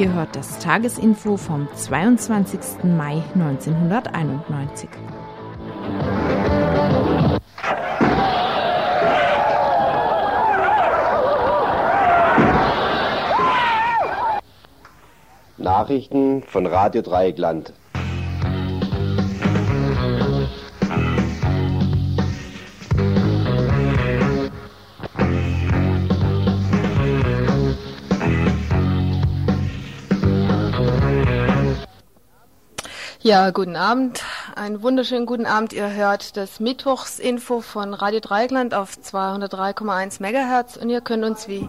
Ihr hört das Tagesinfo vom 22. Mai 1991. Nachrichten von Radio Dreieckland. Ja, guten Abend, einen wunderschönen guten Abend. Ihr hört das Mittwochsinfo von Radio Dreieckland auf 203,1 MHz und ihr könnt uns wie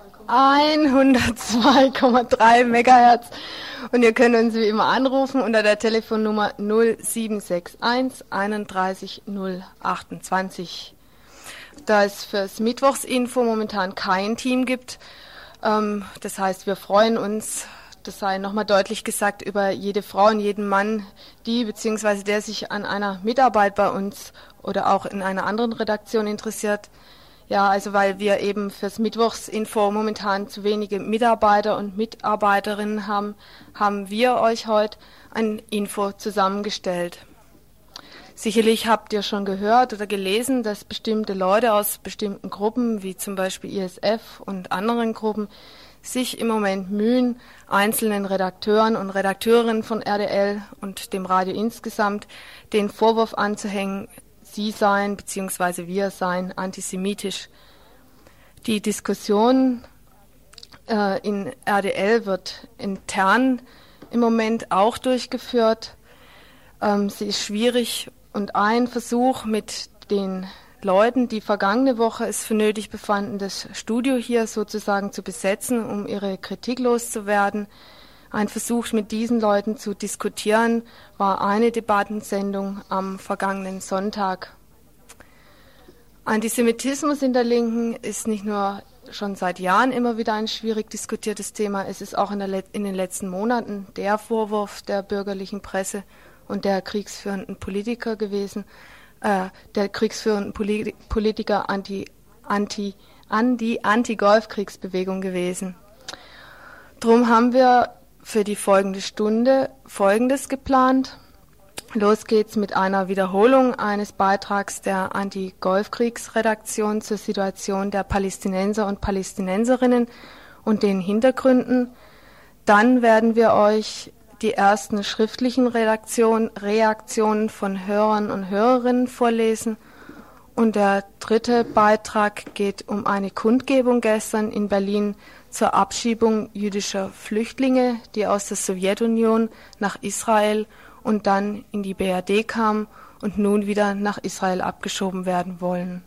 102,3 MHz und ihr könnt uns wie immer anrufen unter der Telefonnummer 0761 31 028. Da es fürs Mittwochsinfo momentan kein Team gibt, das heißt, wir freuen uns, das sei nochmal deutlich gesagt, über jede Frau und jeden Mann, die bzw. der sich an einer Mitarbeit bei uns oder auch in einer anderen Redaktion interessiert. Ja, also weil wir eben fürs Mittwochsinfo momentan zu wenige Mitarbeiter und Mitarbeiterinnen haben, haben wir euch heute ein Info zusammengestellt. Sicherlich habt ihr schon gehört oder gelesen, dass bestimmte Leute aus bestimmten Gruppen, wie zum Beispiel ISF und anderen Gruppen, sich im Moment mühen, einzelnen Redakteuren und Redakteurinnen von RDL und dem Radio insgesamt den Vorwurf anzuhängen, sie seien bzw. wir seien antisemitisch. Die Diskussion in RDL wird intern im Moment auch durchgeführt. Sie ist schwierig und ein Versuch mit den Leuten, die vergangene Woche es für nötig befanden, das Studio hier sozusagen zu besetzen, um ihre Kritik loszuwerden. Ein Versuch, mit diesen Leuten zu diskutieren, war eine Debattensendung am vergangenen Sonntag. Antisemitismus in der Linken ist nicht nur schon seit Jahren immer wieder ein schwierig diskutiertes Thema, es ist auch in den letzten Monaten der Vorwurf der bürgerlichen Presse und der kriegsführenden Politiker gewesen, der kriegsführenden Politiker an die Anti-Golfkriegsbewegung gewesen. Drum haben wir für die folgende Stunde Folgendes geplant. Los geht's mit einer Wiederholung eines Beitrags der Anti-Golfkriegsredaktion zur Situation der Palästinenser und Palästinenserinnen und den Hintergründen. Dann werden wir euch die ersten schriftlichen Reaktionen von Hörern und Hörerinnen vorlesen. Und der dritte Beitrag geht um eine Kundgebung gestern in Berlin zur Abschiebung jüdischer Flüchtlinge, die aus der Sowjetunion nach Israel und dann in die BRD kamen und nun wieder nach Israel abgeschoben wurden.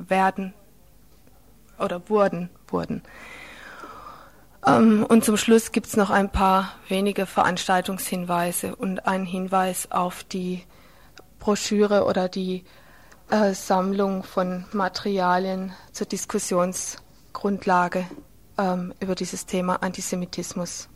Und zum Schluss gibt es noch ein paar wenige Veranstaltungshinweise und einen Hinweis auf die Broschüre oder die Sammlung von Materialien zur Diskussionsgrundlage über dieses Thema Antisemitismus.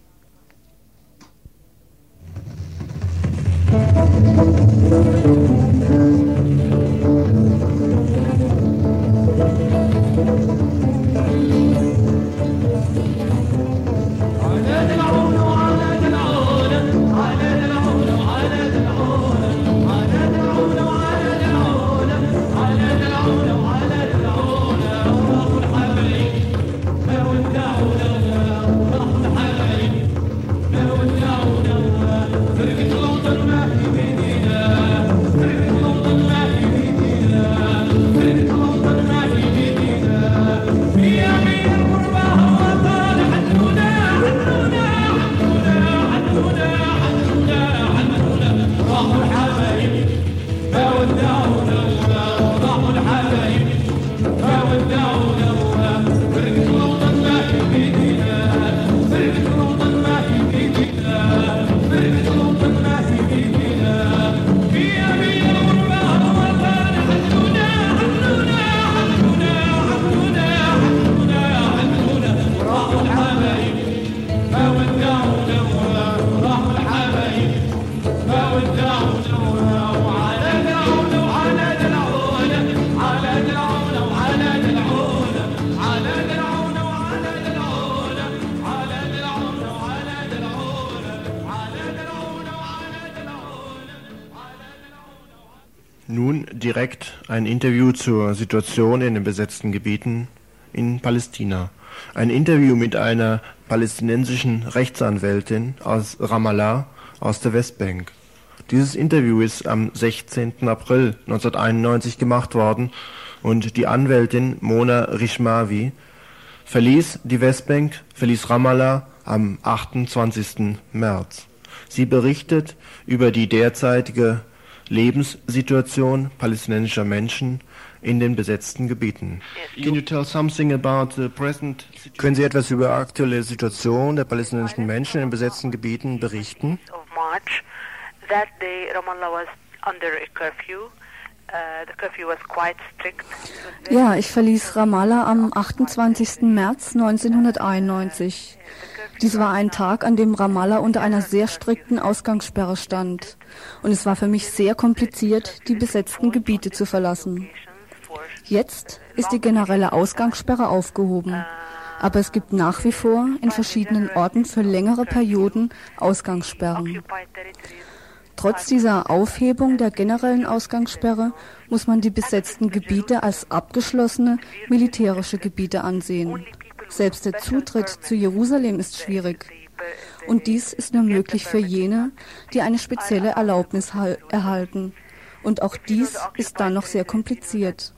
Nun direkt ein Interview zur Situation in den besetzten Gebieten in Palästina. Ein Interview mit einer palästinensischen Rechtsanwältin aus Ramallah aus der Westbank. Dieses Interview ist am 16. April 1991 gemacht worden und die Anwältin Mona Rishmawi verließ die Westbank, verließ Ramallah am 28. März. Sie berichtet über die derzeitige Lebenssituation palästinensischer Menschen in den besetzten Gebieten. Can you tell something about the present situation? Können Sie etwas über die aktuelle Situation der palästinensischen Menschen in den besetzten Gebieten berichten? That day, Ramallah was under a curfew. The curfew was quite strict. Ja, ich verließ Ramallah am 28. März 1991. Dies war ein Tag, an dem Ramallah unter einer sehr strikten Ausgangssperre stand. Und es war für mich sehr kompliziert, die besetzten Gebiete zu verlassen. Jetzt ist die generelle Ausgangssperre aufgehoben. Aber es gibt nach wie vor in verschiedenen Orten für längere Perioden Ausgangssperren. Trotz dieser Aufhebung der generellen Ausgangssperre muss man die besetzten Gebiete als abgeschlossene militärische Gebiete ansehen. Selbst der Zutritt zu Jerusalem ist schwierig. Und dies ist nur möglich für jene, die eine spezielle Erlaubnis erhalten. Und auch dies ist dann noch sehr kompliziert.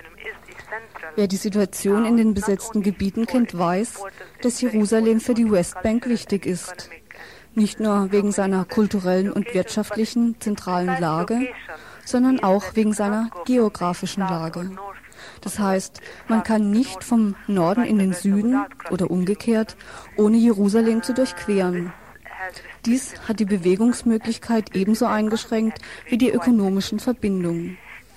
Wer die Situation in den besetzten Gebieten kennt, weiß, dass Jerusalem für die Westbank wichtig ist. Nicht nur wegen seiner kulturellen und wirtschaftlichen zentralen Lage, sondern auch wegen seiner geografischen Lage. Das heißt, man kann nicht vom Norden in den Süden oder umgekehrt, ohne Jerusalem zu durchqueren. Dies hat die Bewegungsmöglichkeit ebenso eingeschränkt wie die ökonomischen Verbindungen.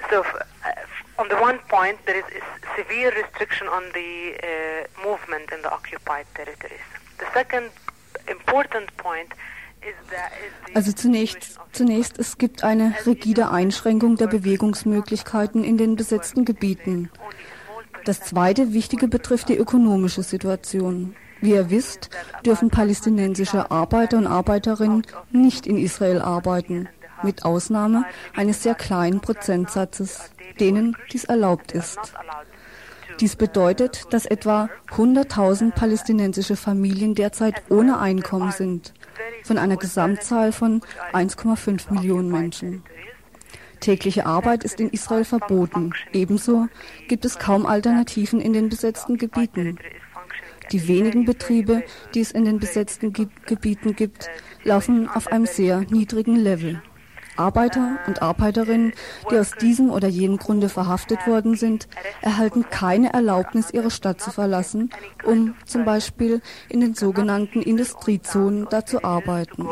On the one point, there is a severe restriction on the movement in the occupied territories. The second important point is that also zunächst, es gibt eine rigide Einschränkung der Bewegungsmöglichkeiten in den besetzten Gebieten. Das zweite Wichtige betrifft die ökonomische Situation. Wie ihr wisst, dürfen palästinensische Arbeiter und Arbeiterinnen nicht in Israel arbeiten, mit Ausnahme eines sehr kleinen Prozentsatzes, denen dies erlaubt ist. Dies bedeutet, dass etwa 100.000 palästinensische Familien derzeit ohne Einkommen sind, von einer Gesamtzahl von 1,5 Millionen Menschen. Tägliche Arbeit ist in Israel verboten. Ebenso gibt es kaum Alternativen in den besetzten Gebieten. Die wenigen Betriebe, die es in den besetzten Gebieten gibt, laufen auf einem sehr niedrigen Level. Arbeiter und Arbeiterinnen, die aus diesem oder jenem Grunde verhaftet worden sind, erhalten keine Erlaubnis, ihre Stadt zu verlassen, um zum Beispiel in den sogenannten Industriezonen da zu arbeiten.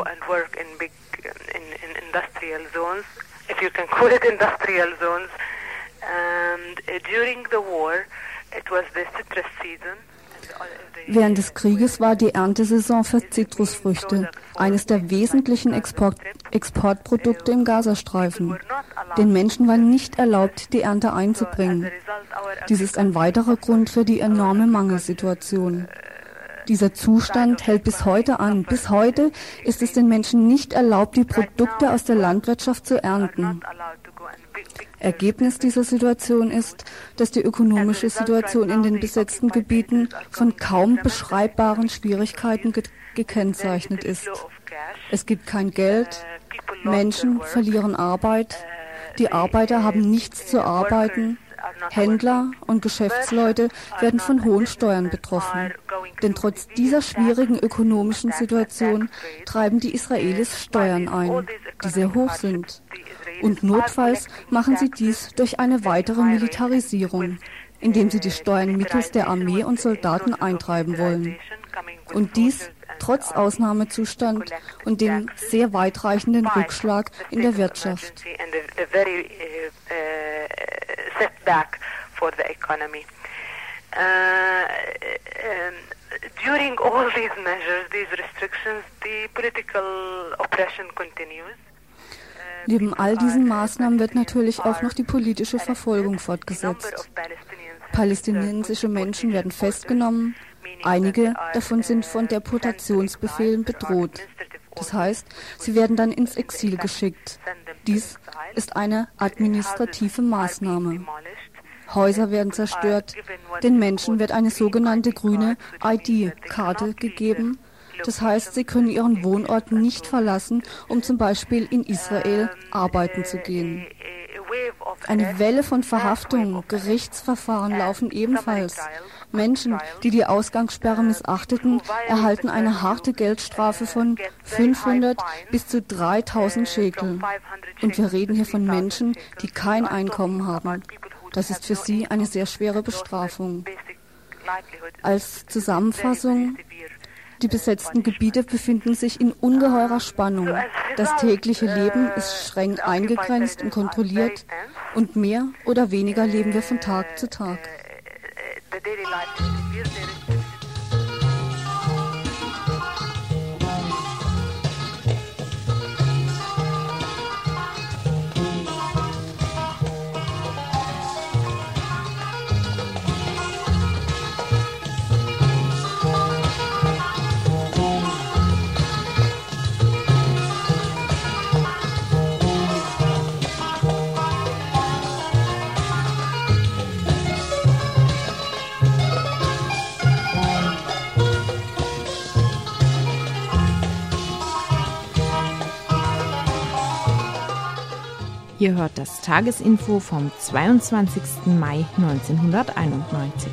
Während des Krieges war die Erntesaison für Zitrusfrüchte eines der wesentlichen Exportprodukte im Gazastreifen. Den Menschen war nicht erlaubt, die Ernte einzubringen. Dies ist ein weiterer Grund für die enorme Mangelsituation. Dieser Zustand hält bis heute an. Bis heute ist es den Menschen nicht erlaubt, die Produkte aus der Landwirtschaft zu ernten. Ergebnis dieser Situation ist, dass die ökonomische Situation in den besetzten Gebieten von kaum beschreibbaren Schwierigkeiten gekennzeichnet ist. Es gibt kein Geld, Menschen verlieren Arbeit, die Arbeiter haben nichts zu arbeiten, Händler und Geschäftsleute werden von hohen Steuern betroffen. Denn trotz dieser schwierigen ökonomischen Situation treiben die Israelis Steuern ein, die sehr hoch sind. Und notfalls machen sie dies durch eine weitere Militarisierung, indem sie die Steuern mittels der Armee und Soldaten eintreiben wollen. Und dies trotz Ausnahmezustand und dem sehr weitreichenden Rückschlag in der Wirtschaft. During all these measures, these restrictions, the political oppression continues. Neben all diesen Maßnahmen wird natürlich auch noch die politische Verfolgung fortgesetzt. Palästinensische Menschen werden festgenommen, einige davon sind von Deportationsbefehlen bedroht. Das heißt, sie werden dann ins Exil geschickt. Dies ist eine administrative Maßnahme. Häuser werden zerstört, den Menschen wird eine sogenannte grüne ID-Karte gegeben. Das heißt, sie können ihren Wohnort nicht verlassen, um zum Beispiel in Israel arbeiten zu gehen. Eine Welle von Verhaftungen, Gerichtsverfahren laufen ebenfalls. Menschen, die die Ausgangssperre missachteten, erhalten eine harte Geldstrafe von 500 bis zu 3000 Shekel. Und wir reden hier von Menschen, die kein Einkommen haben. Das ist für sie eine sehr schwere Bestrafung. Als Zusammenfassung: Die besetzten Gebiete befinden sich in ungeheurer Spannung. Das tägliche Leben ist streng eingegrenzt und kontrolliert und mehr oder weniger leben wir von Tag zu Tag. Ihr hört das Tagesinfo vom 22. Mai 1991.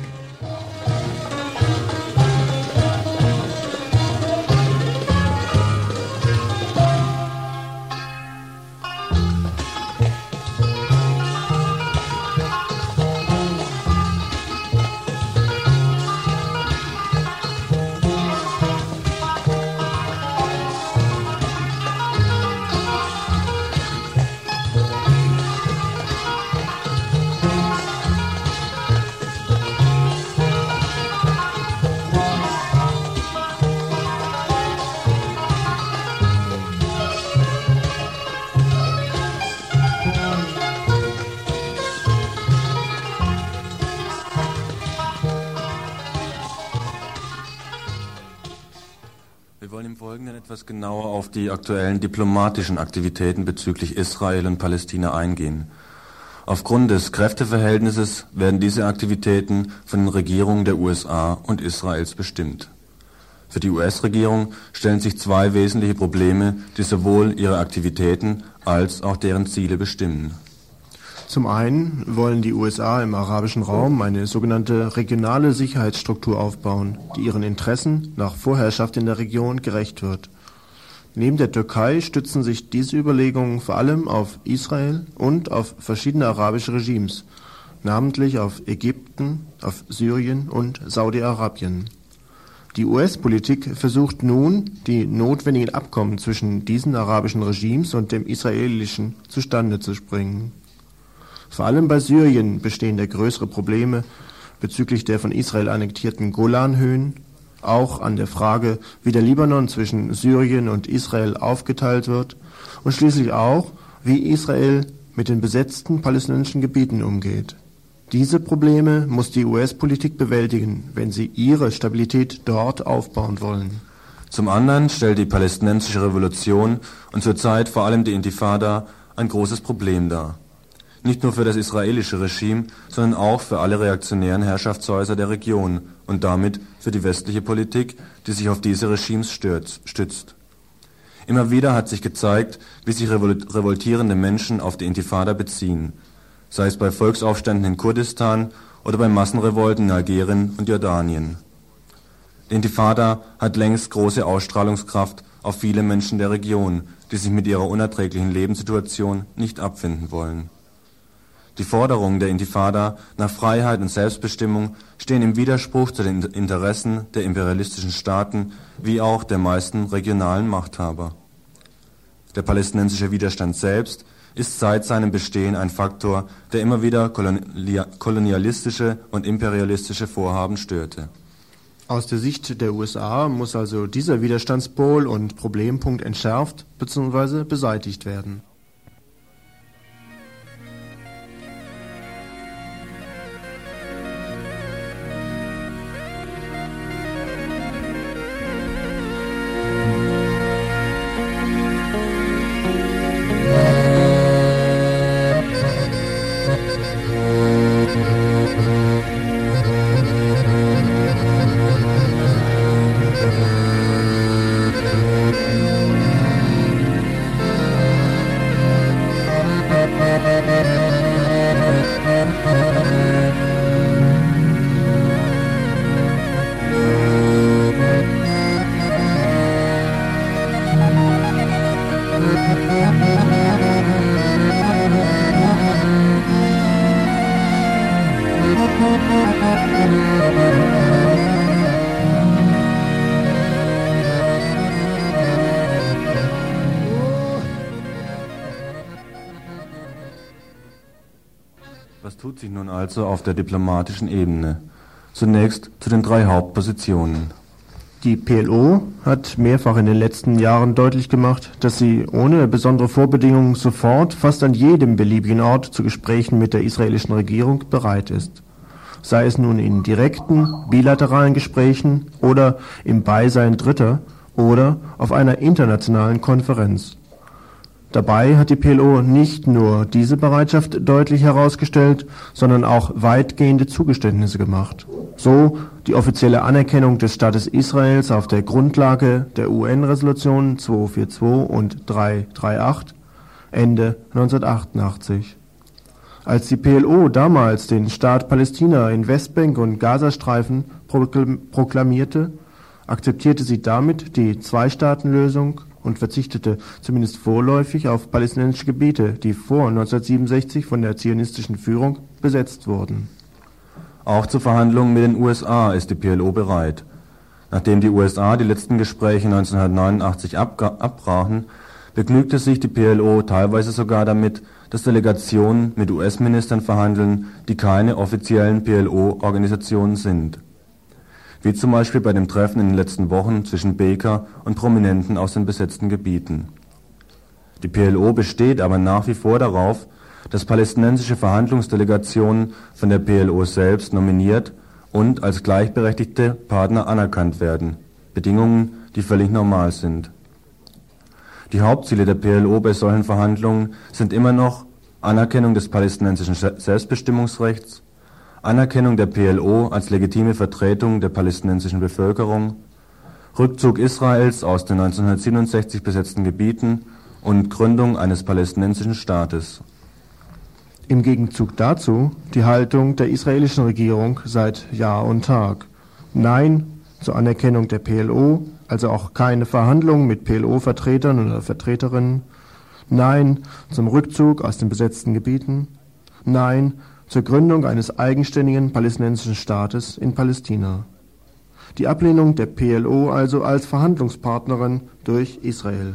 Wir wollen im Folgenden etwas genauer auf die aktuellen diplomatischen Aktivitäten bezüglich Israel und Palästina eingehen. Aufgrund des Kräfteverhältnisses werden diese Aktivitäten von den Regierungen der USA und Israels bestimmt. Für die US-Regierung stellen sich zwei wesentliche Probleme, die sowohl ihre Aktivitäten als auch deren Ziele bestimmen. Zum einen wollen die USA im arabischen Raum eine sogenannte regionale Sicherheitsstruktur aufbauen, die ihren Interessen nach Vorherrschaft in der Region gerecht wird. Neben der Türkei stützen sich diese Überlegungen vor allem auf Israel und auf verschiedene arabische Regimes, namentlich auf Ägypten, auf Syrien und Saudi-Arabien. Die US-Politik versucht nun, die notwendigen Abkommen zwischen diesen arabischen Regimes und dem israelischen zustande zu bringen. Vor allem bei Syrien bestehen da größere Probleme bezüglich der von Israel annektierten Golanhöhen, auch an der Frage, wie der Libanon zwischen Syrien und Israel aufgeteilt wird und schließlich auch, wie Israel mit den besetzten palästinensischen Gebieten umgeht. Diese Probleme muss die US-Politik bewältigen, wenn sie ihre Stabilität dort aufbauen wollen. Zum anderen stellt die palästinensische Revolution und zurzeit vor allem die Intifada ein großes Problem dar. Nicht nur für das israelische Regime, sondern auch für alle reaktionären Herrschaftshäuser der Region und damit für die westliche Politik, die sich auf diese Regimes stützt. Immer wieder hat sich gezeigt, wie sich revoltierende Menschen auf die Intifada beziehen, sei es bei Volksaufständen in Kurdistan oder bei Massenrevolten in Algerien und Jordanien. Die Intifada hat längst große Ausstrahlungskraft auf viele Menschen der Region, die sich mit ihrer unerträglichen Lebenssituation nicht abfinden wollen. Die Forderungen der Intifada nach Freiheit und Selbstbestimmung stehen im Widerspruch zu den Interessen der imperialistischen Staaten wie auch der meisten regionalen Machthaber. Der palästinensische Widerstand selbst ist seit seinem Bestehen ein Faktor, der immer wieder kolonialistische und imperialistische Vorhaben störte. Aus der Sicht der USA muss also dieser Widerstandspol und Problempunkt entschärft bzw. beseitigt werden. Was tut sich nun also auf der diplomatischen Ebene? Zunächst zu den 3 Hauptpositionen. Die PLO hat mehrfach in den letzten Jahren deutlich gemacht, dass sie ohne besondere Vorbedingungen sofort fast an jedem beliebigen Ort zu Gesprächen mit der israelischen Regierung bereit ist. Sei es nun in direkten, bilateralen Gesprächen oder im Beisein Dritter oder auf einer internationalen Konferenz. Dabei hat die PLO nicht nur diese Bereitschaft deutlich herausgestellt, sondern auch weitgehende Zugeständnisse gemacht. So die offizielle Anerkennung des Staates Israels auf der Grundlage der UN-Resolutionen 242 und 338 Ende 1988. Als die PLO damals den Staat Palästina in Westbank und Gazastreifen proklamierte, akzeptierte sie damit die Zwei-Staaten-Lösung und verzichtete zumindest vorläufig auf palästinensische Gebiete, die vor 1967 von der zionistischen Führung besetzt wurden. Auch zu Verhandlungen mit den USA ist die PLO bereit. Nachdem die USA die letzten Gespräche 1989 abbrachen, begnügte sich die PLO teilweise sogar damit, dass Delegationen mit US-Ministern verhandeln, die keine offiziellen PLO-Organisationen sind. Wie zum Beispiel bei dem Treffen in den letzten Wochen zwischen Baker und Prominenten aus den besetzten Gebieten. Die PLO besteht aber nach wie vor darauf, dass palästinensische Verhandlungsdelegationen von der PLO selbst nominiert und als gleichberechtigte Partner anerkannt werden, Bedingungen, die völlig normal sind. Die Hauptziele der PLO bei solchen Verhandlungen sind immer noch Anerkennung des palästinensischen Selbstbestimmungsrechts, Anerkennung der PLO als legitime Vertretung der palästinensischen Bevölkerung, Rückzug Israels aus den 1967 besetzten Gebieten und Gründung eines palästinensischen Staates. Im Gegenzug dazu die Haltung der israelischen Regierung seit Jahr und Tag. Nein zur Anerkennung der PLO, also auch keine Verhandlungen mit PLO-Vertretern oder Vertreterinnen. Nein zum Rückzug aus den besetzten Gebieten. Nein zur Gründung eines eigenständigen palästinensischen Staates in Palästina. Die Ablehnung der PLO also als Verhandlungspartnerin durch Israel.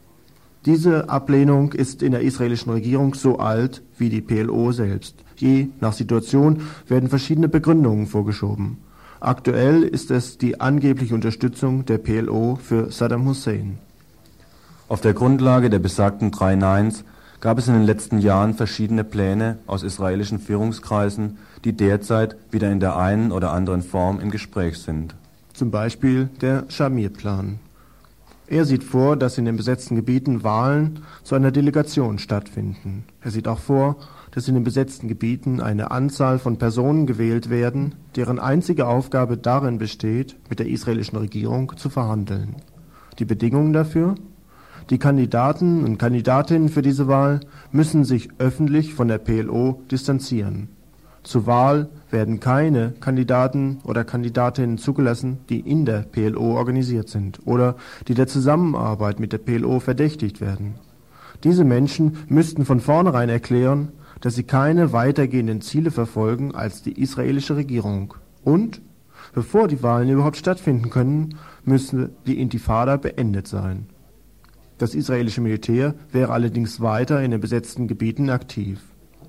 Diese Ablehnung ist in der israelischen Regierung so alt wie die PLO selbst. Je nach Situation werden verschiedene Begründungen vorgeschoben. Aktuell ist es die angebliche Unterstützung der PLO für Saddam Hussein. Auf der Grundlage der besagten 3 Neins gab es in den letzten Jahren verschiedene Pläne aus israelischen Führungskreisen, die derzeit wieder in der einen oder anderen Form im Gespräch sind. Zum Beispiel der Shamir-Plan. Er sieht vor, dass in den besetzten Gebieten Wahlen zu einer Delegation stattfinden. Er sieht auch vor, dass in den besetzten Gebieten eine Anzahl von Personen gewählt werden, deren einzige Aufgabe darin besteht, mit der israelischen Regierung zu verhandeln. Die Bedingungen dafür? Die Kandidaten und Kandidatinnen für diese Wahl müssen sich öffentlich von der PLO distanzieren. Zur Wahl werden keine Kandidaten oder Kandidatinnen zugelassen, die in der PLO organisiert sind oder die der Zusammenarbeit mit der PLO verdächtigt werden. Diese Menschen müssten von vornherein erklären, dass sie keine weitergehenden Ziele verfolgen als die israelische Regierung. Und, bevor die Wahlen überhaupt stattfinden können, müsste die Intifada beendet sein. Das israelische Militär wäre allerdings weiter in den besetzten Gebieten aktiv.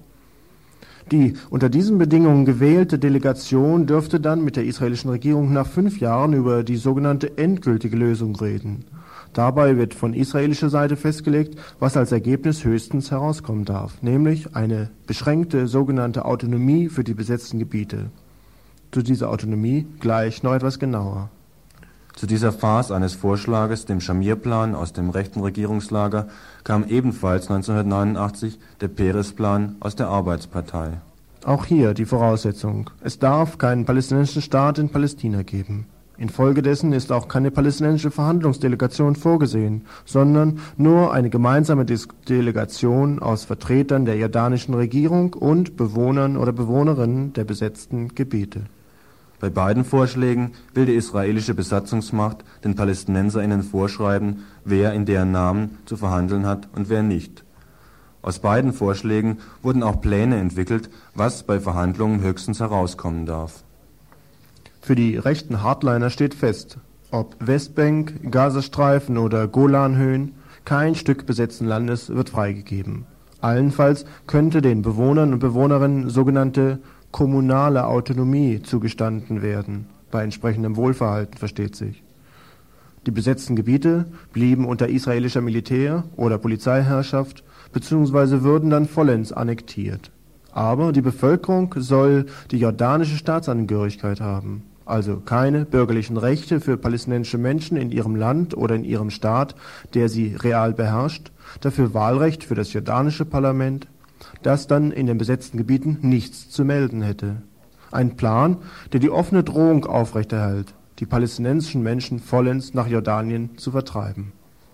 Die unter diesen Bedingungen gewählte Delegation dürfte dann mit der israelischen Regierung nach 5 Jahren über die sogenannte endgültige Lösung reden. Dabei wird von israelischer Seite festgelegt, was als Ergebnis höchstens herauskommen darf, nämlich eine beschränkte sogenannte Autonomie für die besetzten Gebiete. Zu dieser Autonomie gleich noch etwas genauer. Zu dieser Phase eines Vorschlages, dem Shamir-Plan aus dem rechten Regierungslager, kam ebenfalls 1989 der Peres-Plan aus der Arbeitspartei. Auch hier die Voraussetzung: Es darf keinen palästinensischen Staat in Palästina geben. Infolgedessen ist auch keine palästinensische Verhandlungsdelegation vorgesehen, sondern nur eine gemeinsame Delegation aus Vertretern der jordanischen Regierung und Bewohnern oder Bewohnerinnen der besetzten Gebiete. Bei beiden Vorschlägen will die israelische Besatzungsmacht den PalästinenserInnen vorschreiben, wer in deren Namen zu verhandeln hat und wer nicht. Aus beiden Vorschlägen wurden auch Pläne entwickelt, was bei Verhandlungen höchstens herauskommen darf. Für die rechten Hardliner steht fest, ob Westbank, Gazastreifen oder Golanhöhen, kein Stück besetzten Landes wird freigegeben. Allenfalls könnte den Bewohnern und Bewohnerinnen sogenannte kommunale Autonomie zugestanden werden, bei entsprechendem Wohlverhalten versteht sich. Die besetzten Gebiete blieben unter israelischer Militär- oder Polizeiherrschaft bzw. würden dann vollends annektiert. Aber die Bevölkerung soll die jordanische Staatsangehörigkeit haben, also keine bürgerlichen Rechte für palästinensische Menschen in ihrem Land oder in ihrem Staat, der sie real beherrscht, dafür Wahlrecht für das jordanische Parlament, das dann in den besetzten Gebieten nichts zu melden hätte. Ein Plan, der die offene Drohung aufrechterhält, die palästinensischen Menschen vollends nach Jordanien zu vertreiben.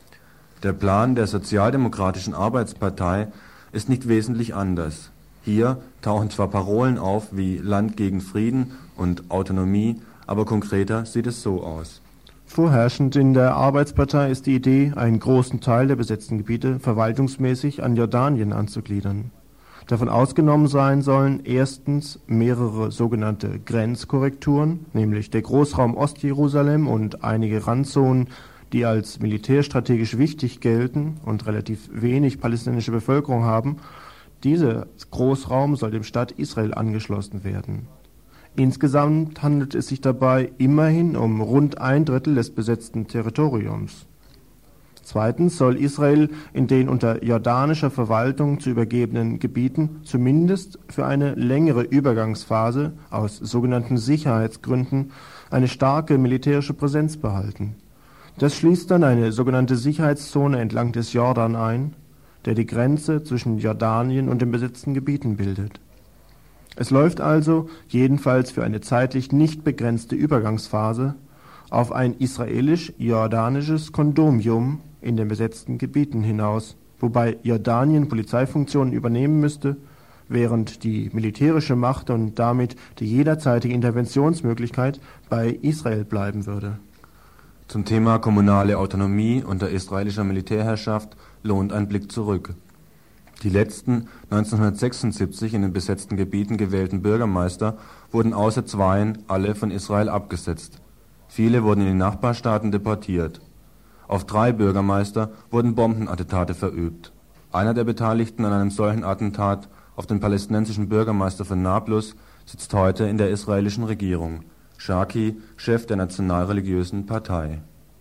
Der Plan der Sozialdemokratischen Arbeitspartei ist nicht wesentlich anders. Hier tauchen zwar Parolen auf wie Land gegen Frieden und Autonomie, aber konkreter sieht es so aus. Vorherrschend in der Arbeitspartei ist die Idee, einen großen Teil der besetzten Gebiete verwaltungsmäßig an Jordanien anzugliedern. Davon ausgenommen sein sollen erstens mehrere sogenannte Grenzkorrekturen, nämlich der Großraum Ostjerusalem und einige Randzonen, die als militärstrategisch wichtig gelten und relativ wenig palästinensische Bevölkerung haben. Dieser Großraum soll dem Staat Israel angeschlossen werden. Insgesamt handelt es sich dabei immerhin um rund 1/3 des besetzten Territoriums. Zweitens soll Israel in den unter jordanischer Verwaltung zu übergebenen Gebieten zumindest für eine längere Übergangsphase aus sogenannten Sicherheitsgründen eine starke militärische Präsenz behalten. Das schließt dann eine sogenannte Sicherheitszone entlang des Jordan ein, der die Grenze zwischen Jordanien und den besetzten Gebieten bildet. Es läuft also, jedenfalls für eine zeitlich nicht begrenzte Übergangsphase, auf ein israelisch-jordanisches Kondomium in den besetzten Gebieten hinaus, wobei Jordanien Polizeifunktionen übernehmen müsste, während die militärische Macht und damit die jederzeitige Interventionsmöglichkeit bei Israel bleiben würde. Zum Thema kommunale Autonomie unter israelischer Militärherrschaft lohnt ein Blick zurück. Die letzten 1976 in den besetzten Gebieten gewählten Bürgermeister wurden außer zweien alle von Israel abgesetzt. Viele wurden in die Nachbarstaaten deportiert. Auf 3 Bürgermeister wurden Bombenattentate verübt. Einer der Beteiligten an einem solchen Attentat auf den palästinensischen Bürgermeister von Nablus sitzt heute in der israelischen Regierung. Shaki, Chef der nationalreligiösen Partei.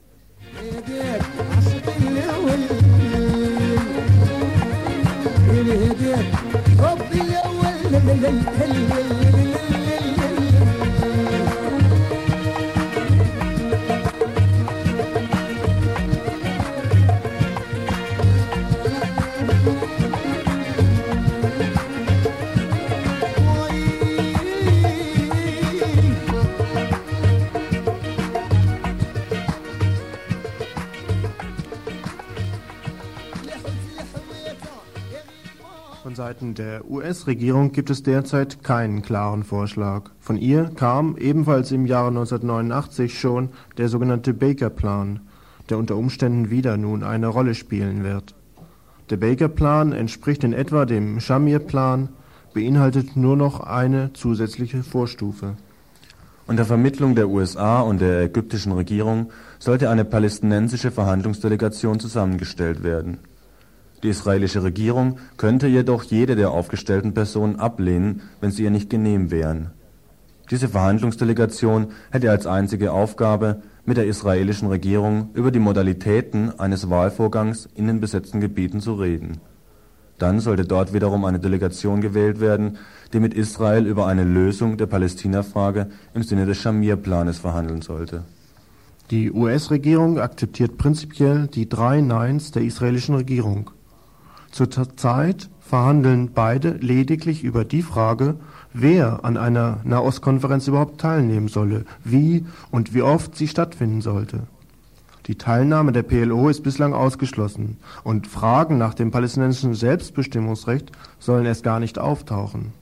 Von Seiten der US-Regierung gibt es derzeit keinen klaren Vorschlag. Von ihr kam ebenfalls im Jahre 1989 schon der sogenannte Baker-Plan, der unter Umständen wieder nun eine Rolle spielen wird. Der Baker-Plan entspricht in etwa dem Shamir-Plan, beinhaltet nur noch eine zusätzliche Vorstufe. Unter Vermittlung der USA und der ägyptischen Regierung sollte eine palästinensische Verhandlungsdelegation zusammengestellt werden. Die israelische Regierung könnte jedoch jede der aufgestellten Personen ablehnen, wenn sie ihr nicht genehm wären. Diese Verhandlungsdelegation hätte als einzige Aufgabe, mit der israelischen Regierung über die Modalitäten eines Wahlvorgangs in den besetzten Gebieten zu reden. Dann sollte dort wiederum eine Delegation gewählt werden, die mit Israel über eine Lösung der Palästina-Frage im Sinne des Shamir-Planes verhandeln sollte. Die US-Regierung akzeptiert prinzipiell die 3 Neins der israelischen Regierung. Zurzeit verhandeln beide lediglich über die Frage, wer an einer Nahostkonferenz überhaupt teilnehmen solle, wie und wie oft sie stattfinden sollte. Die Teilnahme der PLO ist bislang ausgeschlossen und Fragen nach dem palästinensischen Selbstbestimmungsrecht sollen erst gar nicht auftauchen.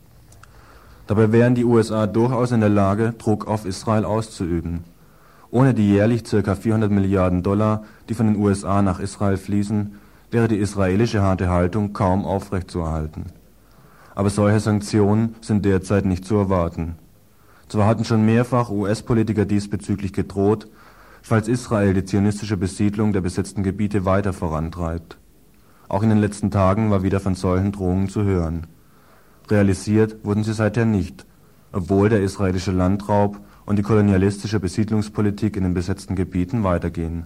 Dabei wären die USA durchaus in der Lage, Druck auf Israel auszuüben. Ohne die jährlich ca. 400 Milliarden $, die von den USA nach Israel fließen, wäre die israelische harte Haltung kaum aufrechtzuerhalten. Aber solche Sanktionen sind derzeit nicht zu erwarten. Zwar hatten schon mehrfach US-Politiker diesbezüglich gedroht, falls Israel die zionistische Besiedlung der besetzten Gebiete weiter vorantreibt. Auch in den letzten Tagen war wieder von solchen Drohungen zu hören. Realisiert wurden sie seither nicht, obwohl der israelische Landraub und die kolonialistische Besiedlungspolitik in den besetzten Gebieten weitergehen.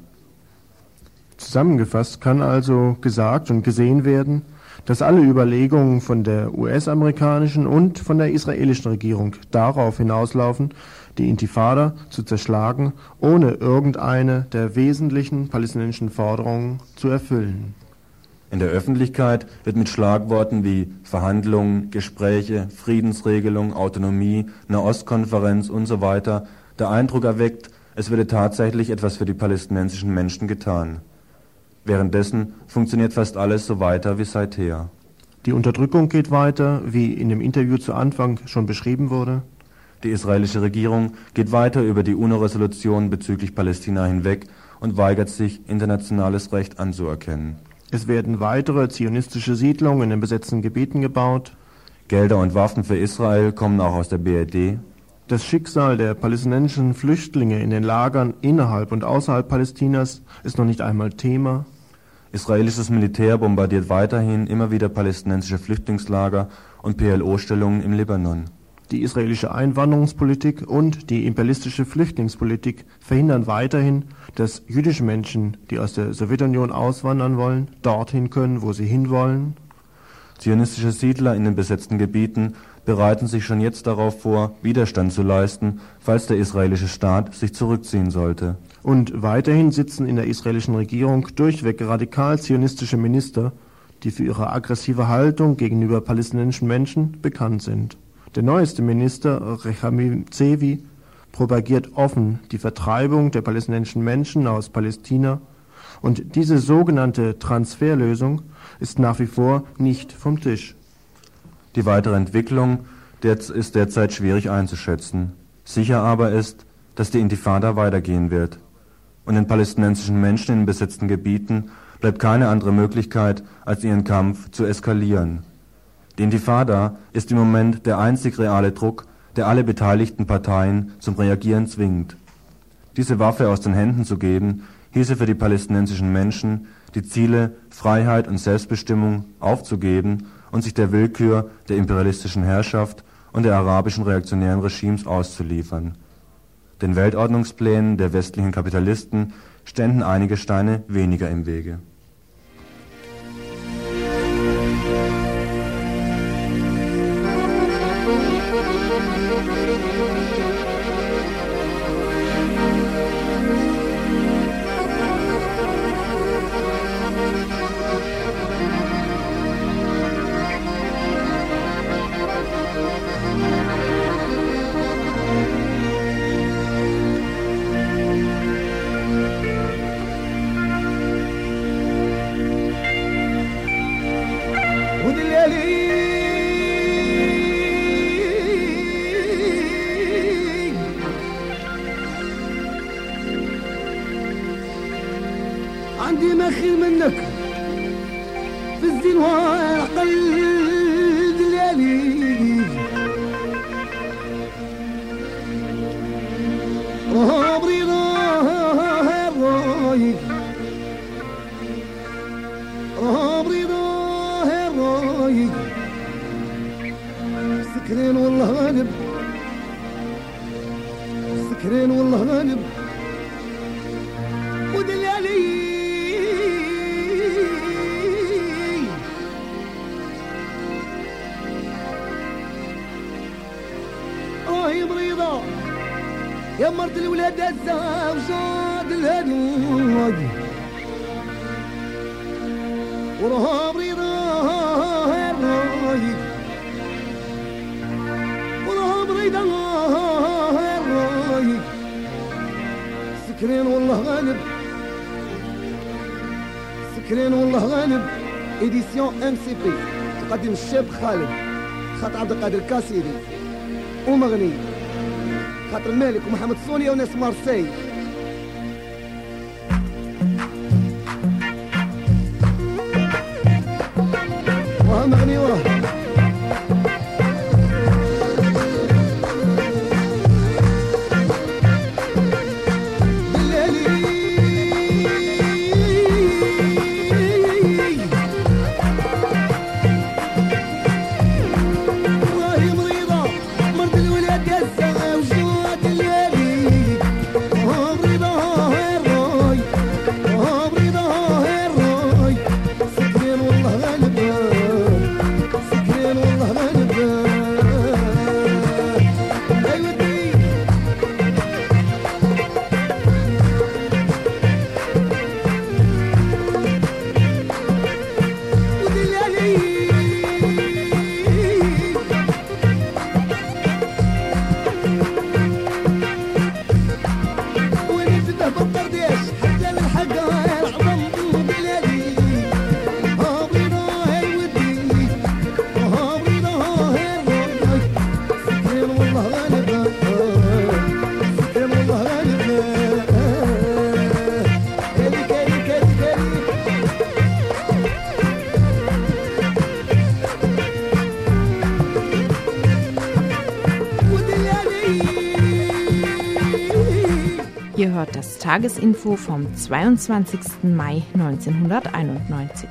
Zusammengefasst kann also gesagt und gesehen werden, dass alle Überlegungen von der US-amerikanischen und von der israelischen Regierung darauf hinauslaufen, die Intifada zu zerschlagen, ohne irgendeine der wesentlichen palästinensischen Forderungen zu erfüllen. In der Öffentlichkeit wird mit Schlagworten wie Verhandlungen, Gespräche, Friedensregelung, Autonomie, Nahostkonferenz usw. der Eindruck erweckt, es werde tatsächlich etwas für die palästinensischen Menschen getan. Währenddessen funktioniert fast alles so weiter wie seither. Die Unterdrückung geht weiter, wie in dem Interview zu Anfang schon beschrieben wurde. Die israelische Regierung geht weiter über die UNO-Resolution bezüglich Palästina hinweg und weigert sich, internationales Recht anzuerkennen. Es werden weitere zionistische Siedlungen in den besetzten Gebieten gebaut. Gelder und Waffen für Israel kommen auch aus der BRD. Das Schicksal der palästinensischen Flüchtlinge in den Lagern innerhalb und außerhalb Palästinas ist noch nicht einmal Thema. Israelisches Militär bombardiert weiterhin immer wieder palästinensische Flüchtlingslager und PLO-Stellungen im Libanon. Die israelische Einwanderungspolitik und die imperialistische Flüchtlingspolitik verhindern weiterhin, dass jüdische Menschen, die aus der Sowjetunion auswandern wollen, dorthin können, wo sie hinwollen. Zionistische Siedler in den besetzten Gebieten bereiten sich schon jetzt darauf vor, Widerstand zu leisten, falls der israelische Staat sich zurückziehen sollte. Und weiterhin sitzen in der israelischen Regierung durchweg radikal-zionistische Minister, die für ihre aggressive Haltung gegenüber palästinensischen Menschen bekannt sind. Der neueste Minister, Rechamim Zevi, propagiert offen die Vertreibung der palästinensischen Menschen aus Palästina, und diese sogenannte Transferlösung ist nach wie vor nicht vom Tisch. Die weitere Entwicklung ist derzeit schwierig einzuschätzen. Sicher aber ist, dass die Intifada weitergehen wird. Und den palästinensischen Menschen in den besetzten Gebieten bleibt keine andere Möglichkeit, als ihren Kampf zu eskalieren. Die Intifada ist im Moment der einzig reale Druck, der alle beteiligten Parteien zum Reagieren zwingt. Diese Waffe aus den Händen zu geben, hieße für die palästinensischen Menschen, die Ziele Freiheit und Selbstbestimmung aufzugeben und sich der Willkür der imperialistischen Herrschaft und der arabischen reaktionären Regimes auszuliefern. Den Weltordnungsplänen der westlichen Kapitalisten ständen einige Steine weniger im Wege. عندي ما خير منك في الزين وعقل دلالي بريضة هالرايق بريضة هالرايق سكرين والله غالب سكرين والله غالب ودلالي بريضة يا مرت الولاد الزوجات الهدوج وراها بريضة الرايق وراها بريضة الرايق سكرين والله غالب سكرين والله غالب إديسيون ام سي بي تقدم الشاب خالد خاطر عبد القادر كاسيري ومغني خاطر مالك ومحمد صونيا وناس مارسي وها مغني وها hört das Tagesinfo vom 22. Mai 1991.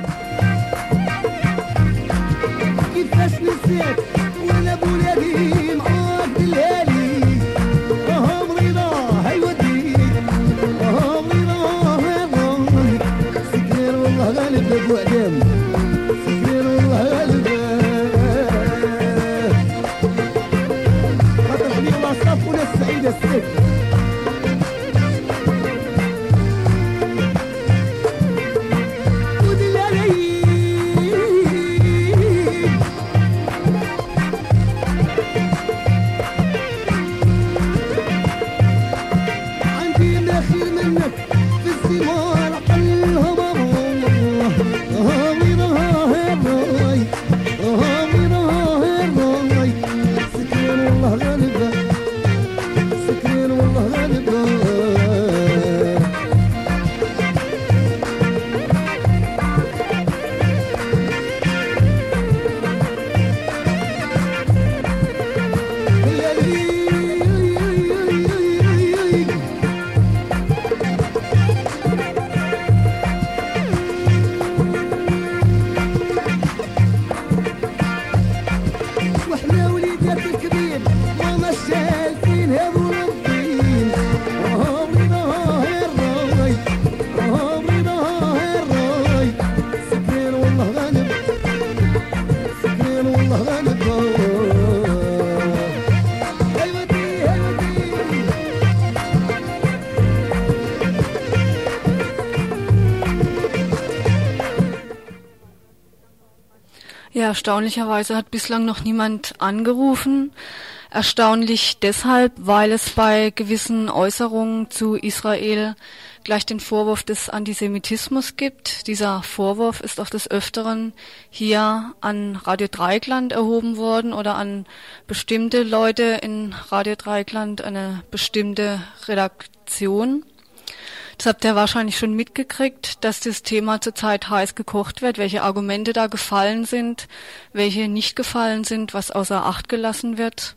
Ja, erstaunlicherweise hat bislang noch niemand angerufen. Erstaunlich deshalb, weil es bei gewissen Äußerungen zu Israel gleich den Vorwurf des Antisemitismus gibt. Dieser Vorwurf ist auch des Öfteren hier an Radio Dreieckland erhoben worden oder an bestimmte Leute in Radio Dreieckland, eine bestimmte Redaktion. Das habt ihr wahrscheinlich schon mitgekriegt, dass das Thema zurzeit heiß gekocht wird, welche Argumente da gefallen sind, welche nicht gefallen sind, was außer Acht gelassen wird.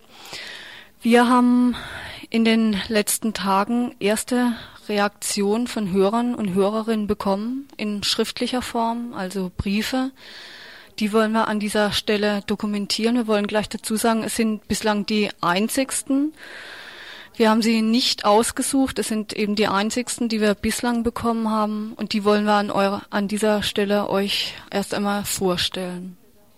Wir haben in den letzten Tagen erste Reaktionen von Hörern und Hörerinnen bekommen in schriftlicher Form, also Briefe. Die wollen wir an dieser Stelle dokumentieren. Wir wollen gleich dazu sagen, es sind bislang die einzigsten. Wir haben sie nicht ausgesucht, es sind eben die einzigsten, die wir bislang bekommen haben und die wollen wir an dieser Stelle euch erst einmal vorstellen.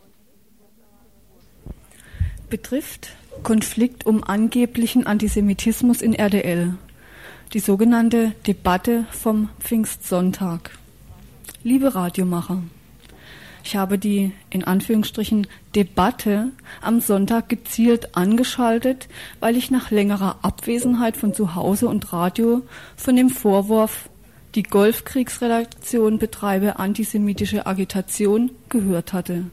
Betrifft Konflikt um angeblichen Antisemitismus in RDL, die sogenannte Debatte vom Pfingstsonntag. Liebe Radiomacher, ich habe die, in Anführungsstrichen, Debatte am Sonntag gezielt angeschaltet, weil ich nach längerer Abwesenheit von zu Hause und Radio von dem Vorwurf, die Golfkriegsredaktion betreibe antisemitische Agitation, gehört hatte.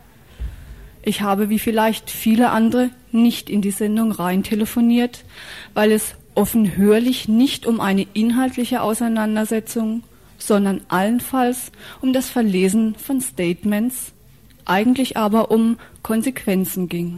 Ich habe, wie vielleicht viele andere, nicht in die Sendung rein telefoniert, weil es offenhörlich nicht um eine inhaltliche Auseinandersetzung, sondern allenfalls um das Verlesen von Statements, eigentlich aber um Konsequenzen ging.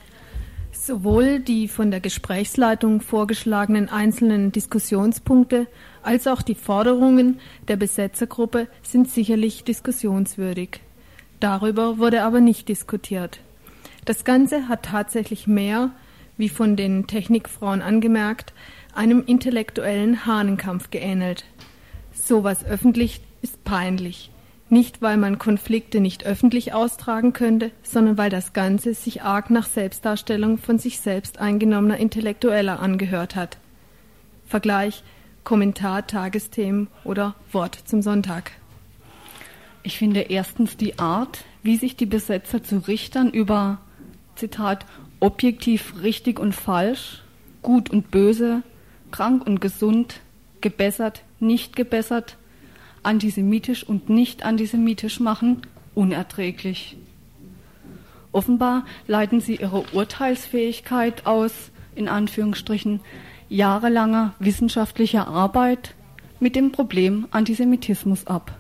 Sowohl die von der Gesprächsleitung vorgeschlagenen einzelnen Diskussionspunkte als auch die Forderungen der Besetzergruppe sind sicherlich diskussionswürdig. Darüber wurde aber nicht diskutiert. Das Ganze hat tatsächlich mehr, wie von den Technikfrauen angemerkt, einem intellektuellen Hahnenkampf geähnelt. Sowas öffentlich ist peinlich. Nicht, weil man Konflikte nicht öffentlich austragen könnte, sondern weil das Ganze sich arg nach Selbstdarstellung von sich selbst eingenommener Intellektueller angehört hat. Vergleich, Kommentar, Tagesthemen oder Wort zum Sonntag. Ich finde erstens die Art, wie sich die Besetzer zu Richtern über, Zitat, objektiv richtig und falsch, gut und böse, krank und gesund, gebessert, nicht gebessert, antisemitisch und nicht antisemitisch machen, unerträglich. Offenbar leiten sie ihre Urteilsfähigkeit aus, in Anführungsstrichen, jahrelanger wissenschaftlicher Arbeit mit dem Problem Antisemitismus ab.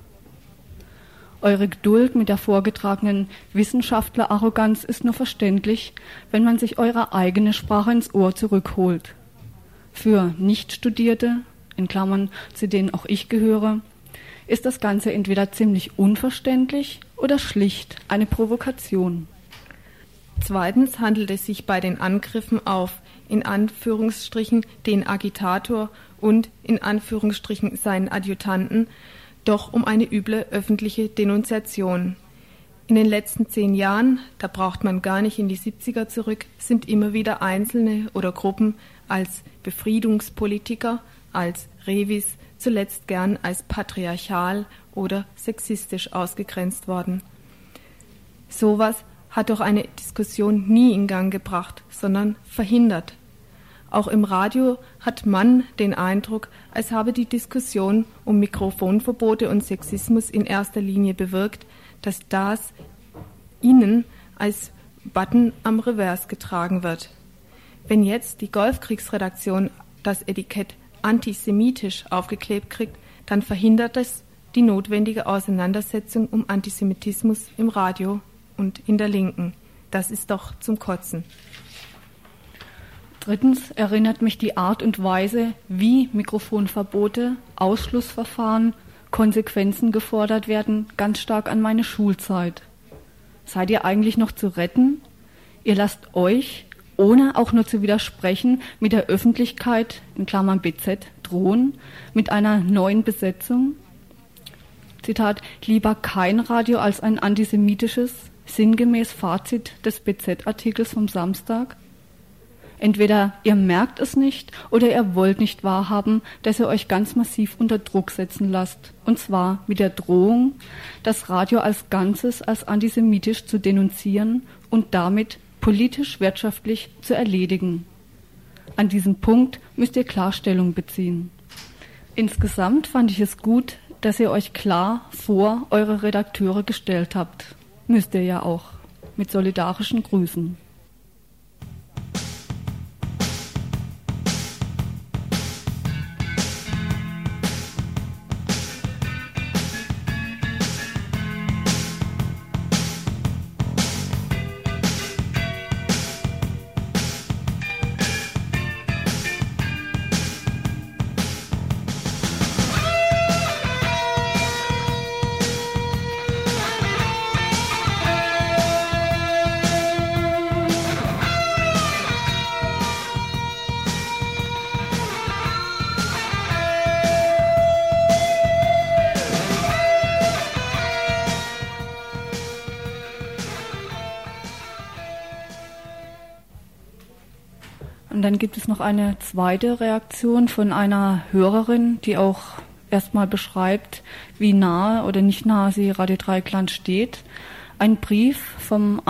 Eure Geduld mit der vorgetragenen Wissenschaftlerarroganz ist nur verständlich, wenn man sich eure eigene Sprache ins Ohr zurückholt. Für Nichtstudierte, in Klammern, zu denen auch ich gehöre, ist das Ganze entweder ziemlich unverständlich oder schlicht eine Provokation. Zweitens handelt es sich bei den Angriffen auf, in Anführungsstrichen, den Agitator und, in Anführungsstrichen, seinen Adjutanten, doch um eine üble öffentliche Denunziation. In den letzten 10 Jahren, da braucht man gar nicht in die 70er zurück, sind immer wieder Einzelne oder Gruppen als Befriedungspolitiker, als Revis, zuletzt gern als patriarchal oder sexistisch ausgegrenzt worden. Sowas hat doch eine Diskussion nie in Gang gebracht, sondern verhindert. Auch im Radio hat man den Eindruck, als habe die Diskussion um Mikrofonverbote und Sexismus in erster Linie bewirkt, dass das ihnen als Button am Revers getragen wird. Wenn jetzt die Golfkriegsredaktion das Etikett antisemitisch aufgeklebt kriegt, dann verhindert es die notwendige Auseinandersetzung um Antisemitismus im Radio und in der Linken. Das ist doch zum Kotzen. Drittens erinnert mich die Art und Weise, wie Mikrofonverbote, Ausschlussverfahren, Konsequenzen gefordert werden, ganz stark an meine Schulzeit. Seid ihr eigentlich noch zu retten? Ihr lasst euch, ohne auch nur zu widersprechen, mit der Öffentlichkeit, in Klammern BZ, drohen, mit einer neuen Besetzung. Zitat, lieber kein Radio als ein antisemitisches, sinngemäß Fazit des BZ-Artikels vom Samstag. Entweder ihr merkt es nicht oder ihr wollt nicht wahrhaben, dass ihr euch ganz massiv unter Druck setzen lasst. Und zwar mit der Drohung, das Radio als Ganzes als antisemitisch zu denunzieren und damit politisch, wirtschaftlich zu erledigen. An diesem Punkt müsst ihr Klarstellung beziehen. Insgesamt fand ich es gut, dass ihr euch klar vor eure Redakteure gestellt habt. Müsst ihr ja auch. Mit solidarischen Grüßen. Und dann gibt es noch eine zweite Reaktion von einer Hörerin, die auch erstmal beschreibt, wie nahe oder nicht nahe sie Radio Dreieckland steht. Ein Brief vom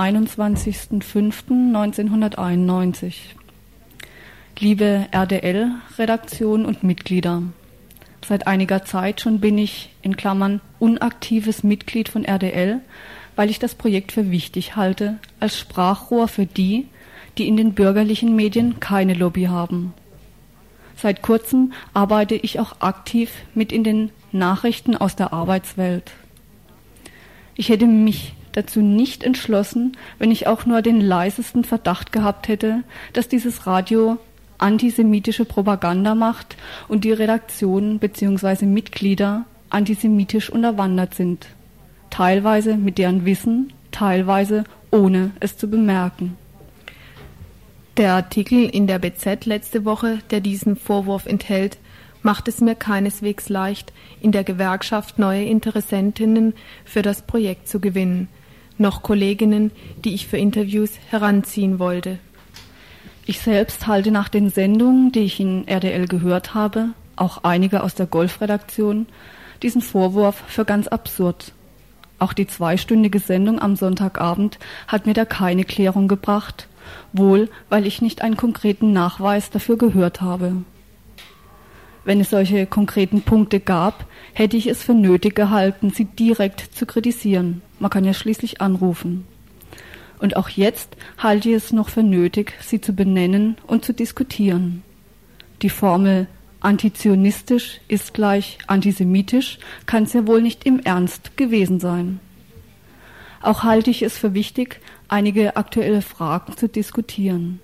21.05.1991. Liebe RDL-Redaktion und Mitglieder, seit einiger Zeit schon bin ich, in Klammern, unaktives Mitglied von RDL, weil ich das Projekt für wichtig halte, als Sprachrohr für die in den bürgerlichen Medien keine Lobby haben. Seit kurzem arbeite ich auch aktiv mit in den Nachrichten aus der Arbeitswelt. Ich hätte mich dazu nicht entschlossen, wenn ich auch nur den leisesten Verdacht gehabt hätte, dass dieses Radio antisemitische Propaganda macht und die Redaktionen bzw. Mitglieder antisemitisch unterwandert sind. Teilweise mit deren Wissen, teilweise ohne es zu bemerken. Der Artikel in der BZ letzte Woche, der diesen Vorwurf enthält, macht es mir keineswegs leicht, in der Gewerkschaft neue Interessentinnen für das Projekt zu gewinnen, noch Kolleginnen, die ich für Interviews heranziehen wollte. Ich selbst halte nach den Sendungen, die ich in RDL gehört habe, auch einige aus der Golfredaktion, diesen Vorwurf für ganz absurd. Auch die 2-stündige Sendung am Sonntagabend hat mir da keine Klärung gebracht, wohl weil ich nicht einen konkreten Nachweis dafür gehört habe. Wenn es solche konkreten Punkte gab, hätte ich es für nötig gehalten, sie direkt zu kritisieren. Man kann ja schließlich anrufen. Und auch jetzt halte ich es noch für nötig, sie zu benennen und zu diskutieren. Die Formel antizionistisch ist gleich antisemitisch kann es ja wohl nicht im Ernst gewesen sein. Auch halte ich es für wichtig, einige aktuelle Fragen zu diskutieren.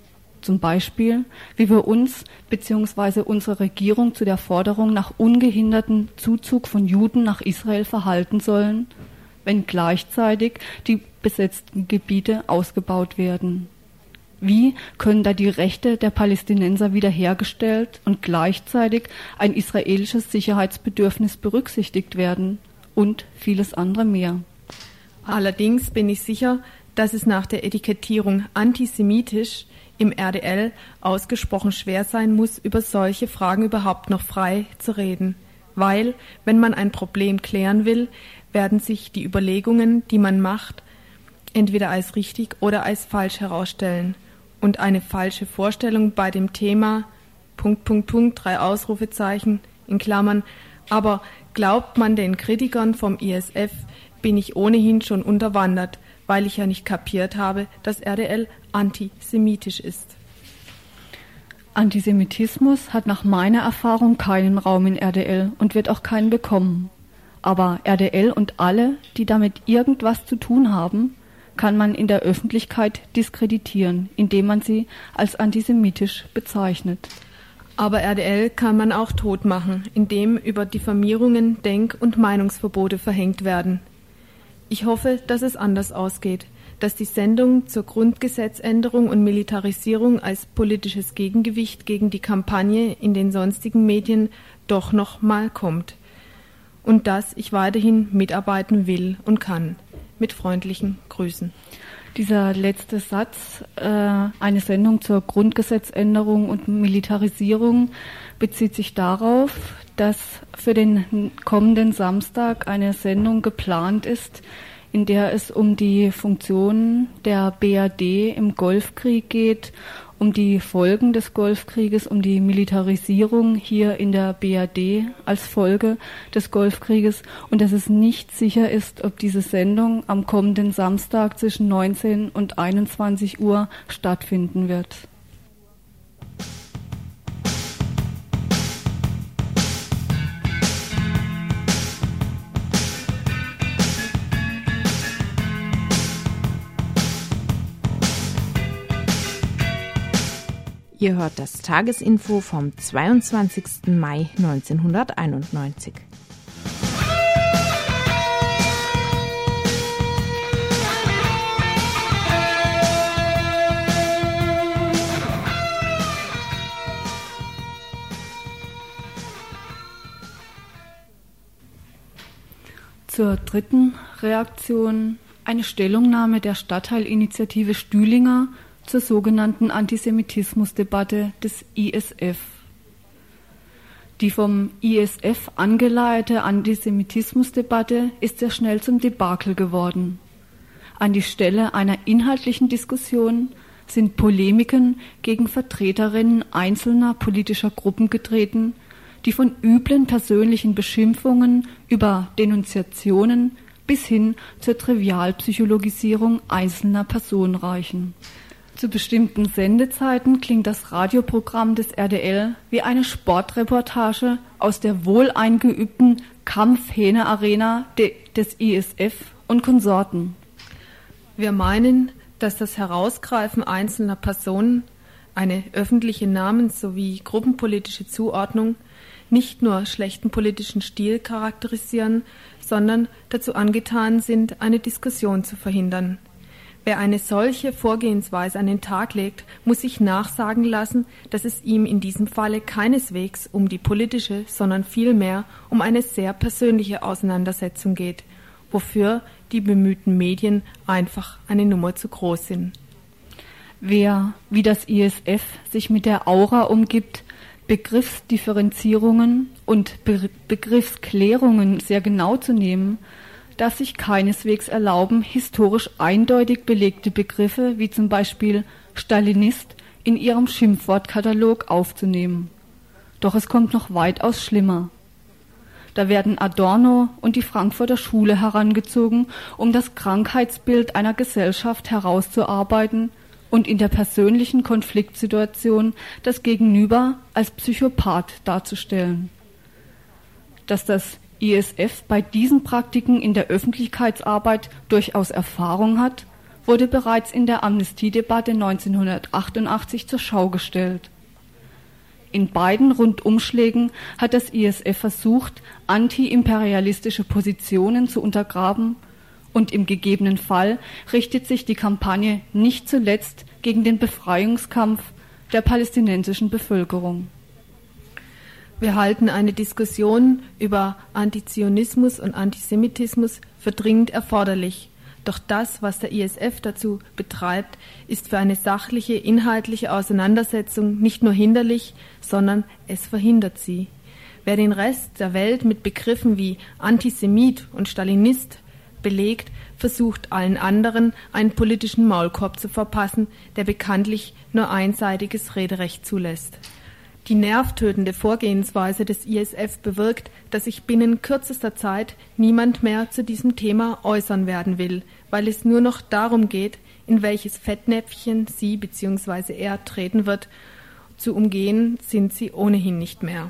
Zum Beispiel, wie wir uns bzw. unsere Regierung zu der Forderung nach ungehinderten Zuzug von Juden nach Israel verhalten sollen, wenn gleichzeitig die besetzten Gebiete ausgebaut werden. Wie können da die Rechte der Palästinenser wiederhergestellt und gleichzeitig ein israelisches Sicherheitsbedürfnis berücksichtigt werden? Und vieles andere mehr. Allerdings bin ich sicher, dass es nach der Etikettierung antisemitisch im RDL ausgesprochen schwer sein muss, über solche Fragen überhaupt noch frei zu reden. Weil, wenn man ein Problem klären will, werden sich die Überlegungen, die man macht, entweder als richtig oder als falsch herausstellen. Und eine falsche Vorstellung bei dem Thema, ... 3 Ausrufezeichen, in Klammern, aber glaubt man den Kritikern vom ISF, bin ich ohnehin schon unterwandert, weil ich ja nicht kapiert habe, dass RDL antisemitisch ist. Antisemitismus hat nach meiner Erfahrung keinen Raum in RDL und wird auch keinen bekommen. Aber RDL und alle, die damit irgendwas zu tun haben, kann man in der Öffentlichkeit diskreditieren, indem man sie als antisemitisch bezeichnet. Aber RDL kann man auch tot machen, indem über Diffamierungen Denk- und Meinungsverbote verhängt werden. Ich hoffe, dass es anders ausgeht, dass die Sendung zur Grundgesetzänderung und Militarisierung als politisches Gegengewicht gegen die Kampagne in den sonstigen Medien doch noch mal kommt. Und dass ich weiterhin mitarbeiten will und kann. Mit freundlichen Grüßen. Dieser letzte Satz, eine Sendung zur Grundgesetzänderung und Militarisierung, bezieht sich darauf, dass für den kommenden Samstag eine Sendung geplant ist, in der es um die Funktion der BRD im Golfkrieg geht, um die Folgen des Golfkrieges, um die Militarisierung hier in der BRD als Folge des Golfkrieges und dass es nicht sicher ist, ob diese Sendung am kommenden Samstag zwischen 19 und 21 Uhr stattfinden wird. Ihr hört das Tagesinfo vom 22. Mai 1991. Zur dritten Reaktion eine Stellungnahme der Stadtteilinitiative Stühlinger zur sogenannten Antisemitismusdebatte des ISF. Die vom ISF angeleitete Antisemitismusdebatte ist sehr schnell zum Debakel geworden. An die Stelle einer inhaltlichen Diskussion sind Polemiken gegen Vertreterinnen einzelner politischer Gruppen getreten, die von üblen persönlichen Beschimpfungen über Denunziationen bis hin zur Trivialpsychologisierung einzelner Personen reichen. Zu bestimmten Sendezeiten klingt das Radioprogramm des RDL wie eine Sportreportage aus der wohleingeübten Kampfhähne-Arena des ISF und Konsorten. Wir meinen, dass das Herausgreifen einzelner Personen, eine öffentliche Namens- sowie gruppenpolitische Zuordnung nicht nur schlechten politischen Stil charakterisieren, sondern dazu angetan sind, eine Diskussion zu verhindern. Wer eine solche Vorgehensweise an den Tag legt, muss sich nachsagen lassen, dass es ihm in diesem Falle keineswegs um die politische, sondern vielmehr um eine sehr persönliche Auseinandersetzung geht, wofür die bemühten Medien einfach eine Nummer zu groß sind. Wer, wie das ISF, sich mit der Aura umgibt, Begriffsdifferenzierungen und Begriffsklärungen sehr genau zu nehmen, darf sich keineswegs erlauben, historisch eindeutig belegte Begriffe wie zum Beispiel Stalinist in ihrem Schimpfwortkatalog aufzunehmen. Doch es kommt noch weitaus schlimmer. Da werden Adorno und die Frankfurter Schule herangezogen, um das Krankheitsbild einer Gesellschaft herauszuarbeiten und in der persönlichen Konfliktsituation das Gegenüber als Psychopath darzustellen. Dass das ISF bei diesen Praktiken in der Öffentlichkeitsarbeit durchaus Erfahrung hat, wurde bereits in der Amnestiedebatte 1988 zur Schau gestellt. In beiden Rundumschlägen hat das ISF versucht, antiimperialistische Positionen zu untergraben, und im gegebenen Fall richtet sich die Kampagne nicht zuletzt gegen den Befreiungskampf der palästinensischen Bevölkerung. Wir halten eine Diskussion über Antizionismus und Antisemitismus für dringend erforderlich. Doch das, was der ISF dazu betreibt, ist für eine sachliche, inhaltliche Auseinandersetzung nicht nur hinderlich, sondern es verhindert sie. Wer den Rest der Welt mit Begriffen wie Antisemit und Stalinist belegt, versucht allen anderen einen politischen Maulkorb zu verpassen, der bekanntlich nur einseitiges Rederecht zulässt. Die nervtötende Vorgehensweise des ISF bewirkt, dass sich binnen kürzester Zeit niemand mehr zu diesem Thema äußern werden will, weil es nur noch darum geht, in welches Fettnäpfchen sie bzw. er treten wird. Zu umgehen sind sie ohnehin nicht mehr.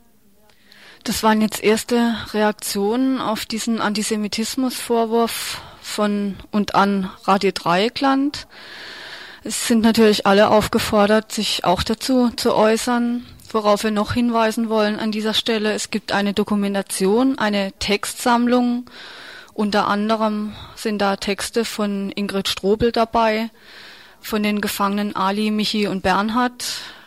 Das waren jetzt erste Reaktionen auf diesen Antisemitismusvorwurf von und an Radio Dreieckland. Es sind natürlich alle aufgefordert, sich auch dazu zu äußern. Worauf wir noch hinweisen wollen an dieser Stelle: Es gibt eine Dokumentation, eine Textsammlung. Unter anderem sind da Texte von Ingrid Strobel dabei, von den Gefangenen Ali, Michi und Bernhard,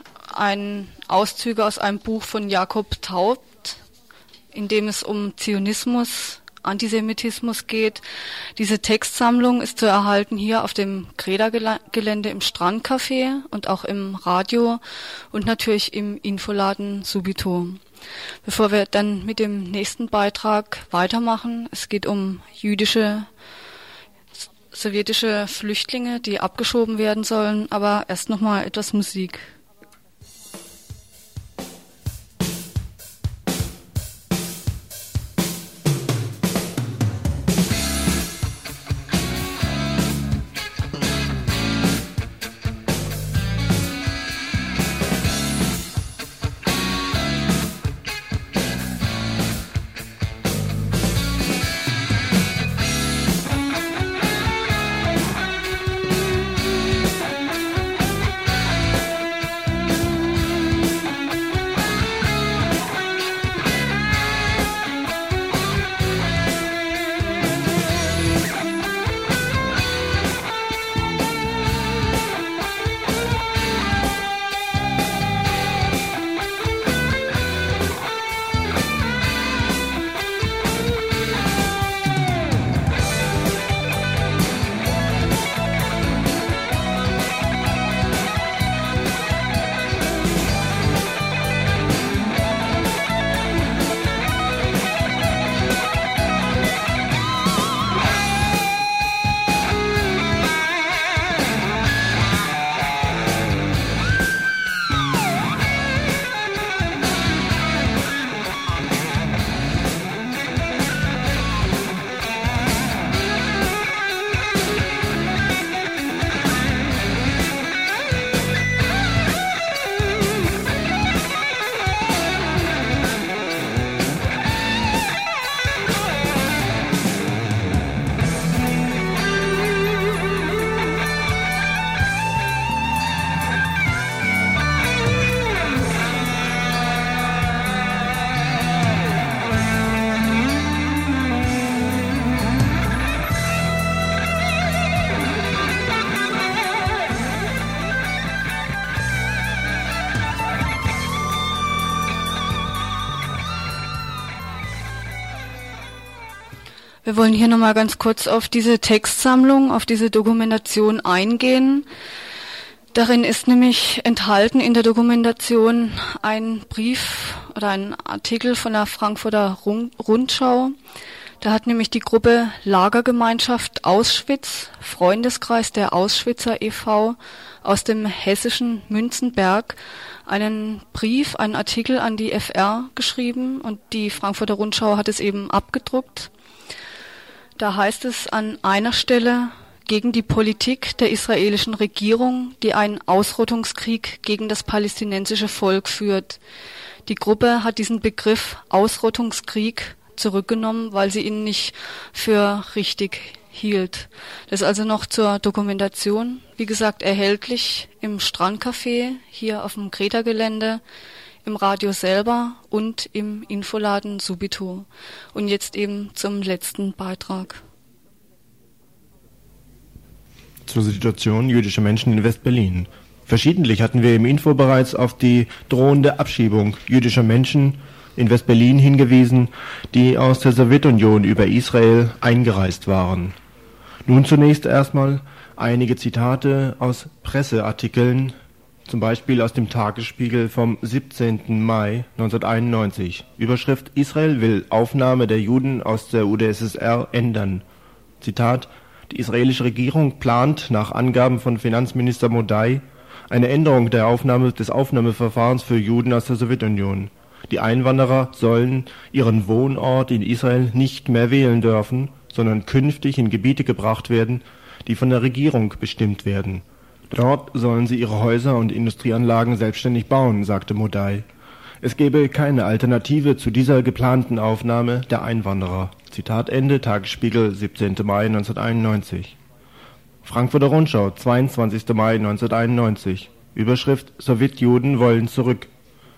Auszüge aus einem Buch von Jakob Taub, in dem es um Zionismus, Antisemitismus geht. Diese Textsammlung ist zu erhalten hier auf dem Greda-Gelände im Strandcafé und auch im Radio und natürlich im Infoladen Subito. Bevor wir dann mit dem nächsten Beitrag weitermachen, es geht um jüdische, sowjetische Flüchtlinge, die abgeschoben werden sollen, aber erst nochmal etwas Musik. Wir wollen hier nochmal ganz kurz auf diese Textsammlung, auf diese Dokumentation eingehen. Darin ist nämlich enthalten in der Dokumentation ein Brief oder ein Artikel von der Frankfurter Rundschau. Da hat nämlich die Gruppe Lagergemeinschaft Auschwitz, Freundeskreis der Auschwitzer e.V. aus dem hessischen Münzenberg einen Brief, einen Artikel an die FR geschrieben und die Frankfurter Rundschau hat es eben abgedruckt. Da heißt es an einer Stelle: gegen die Politik der israelischen Regierung, die einen Ausrottungskrieg gegen das palästinensische Volk führt. Die Gruppe hat diesen Begriff Ausrottungskrieg zurückgenommen, weil sie ihn nicht für richtig hielt. Das ist also noch zur Dokumentation, wie gesagt, erhältlich im Strandcafé hier auf dem Kreta-Gelände, im Radio selber und im Infoladen Subito. Und jetzt eben zum letzten Beitrag. Zur Situation jüdischer Menschen in West-Berlin. Verschiedentlich hatten wir im Info bereits auf die drohende Abschiebung jüdischer Menschen in West-Berlin hingewiesen, die aus der Sowjetunion über Israel eingereist waren. Nun zunächst erstmal einige Zitate aus Presseartikeln, zum Beispiel aus dem Tagesspiegel vom 17. Mai 1991. Überschrift: Israel will Aufnahme der Juden aus der UdSSR ändern. Zitat: Die israelische Regierung plant nach Angaben von Finanzminister Modai eine Änderung des Aufnahmeverfahrens für Juden aus der Sowjetunion. Die Einwanderer sollen ihren Wohnort in Israel nicht mehr wählen dürfen, sondern künftig in Gebiete gebracht werden, die von der Regierung bestimmt werden. Dort sollen sie ihre Häuser und Industrieanlagen selbstständig bauen, sagte Modai. Es gebe keine Alternative zu dieser geplanten Aufnahme der Einwanderer. Zitat Ende, Tagesspiegel, 17. Mai 1991. Frankfurter Rundschau, 22. Mai 1991. Überschrift: Sowjetjuden wollen zurück.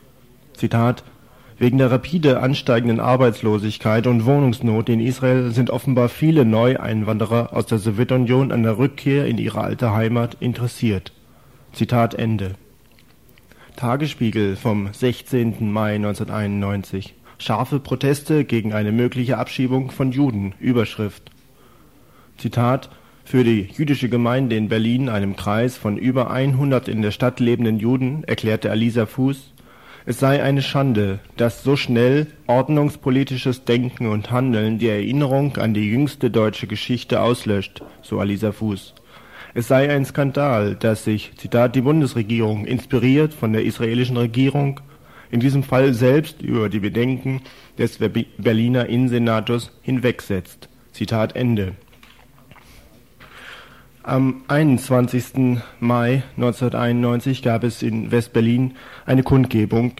Zitat: Wegen der rapide ansteigenden Arbeitslosigkeit und Wohnungsnot in Israel sind offenbar viele Neueinwanderer aus der Sowjetunion an der Rückkehr in ihre alte Heimat interessiert. Zitat Ende. Tagesspiegel vom 16. Mai 1991. Scharfe Proteste gegen eine mögliche Abschiebung von Juden. Überschrift: Zitat: Für die jüdische Gemeinde in Berlin, einem Kreis von über 100 in der Stadt lebenden Juden, erklärte Alisa Fuß, es sei eine Schande, dass so schnell ordnungspolitisches Denken und Handeln die Erinnerung an die jüngste deutsche Geschichte auslöscht, so Alisa Fuß. Es sei ein Skandal, dass sich, Zitat, die Bundesregierung, inspiriert von der israelischen Regierung, in diesem Fall selbst über die Bedenken des Berliner Innensenators hinwegsetzt. Zitat Ende. Am 21. Mai 1991 gab es in West-Berlin eine Kundgebung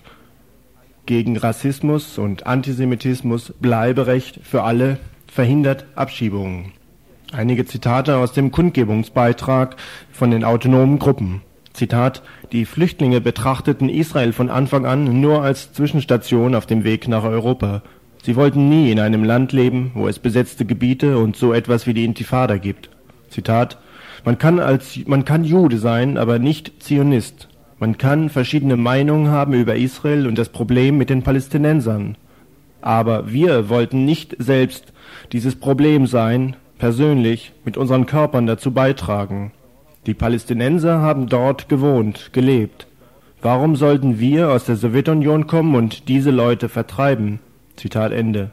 gegen Rassismus und Antisemitismus, Bleiberecht für alle, verhindert Abschiebungen. Einige Zitate aus dem Kundgebungsbeitrag von den autonomen Gruppen. Zitat: Die Flüchtlinge betrachteten Israel von Anfang an nur als Zwischenstation auf dem Weg nach Europa. Sie wollten nie in einem Land leben, wo es besetzte Gebiete und so etwas wie die Intifada gibt. Zitat: Man kann Jude sein, aber nicht Zionist. Man kann verschiedene Meinungen haben über Israel und das Problem mit den Palästinensern. Aber wir wollten nicht selbst dieses Problem sein, persönlich mit unseren Körpern dazu beitragen. Die Palästinenser haben dort gewohnt, gelebt. Warum sollten wir aus der Sowjetunion kommen und diese Leute vertreiben? Zitat Ende.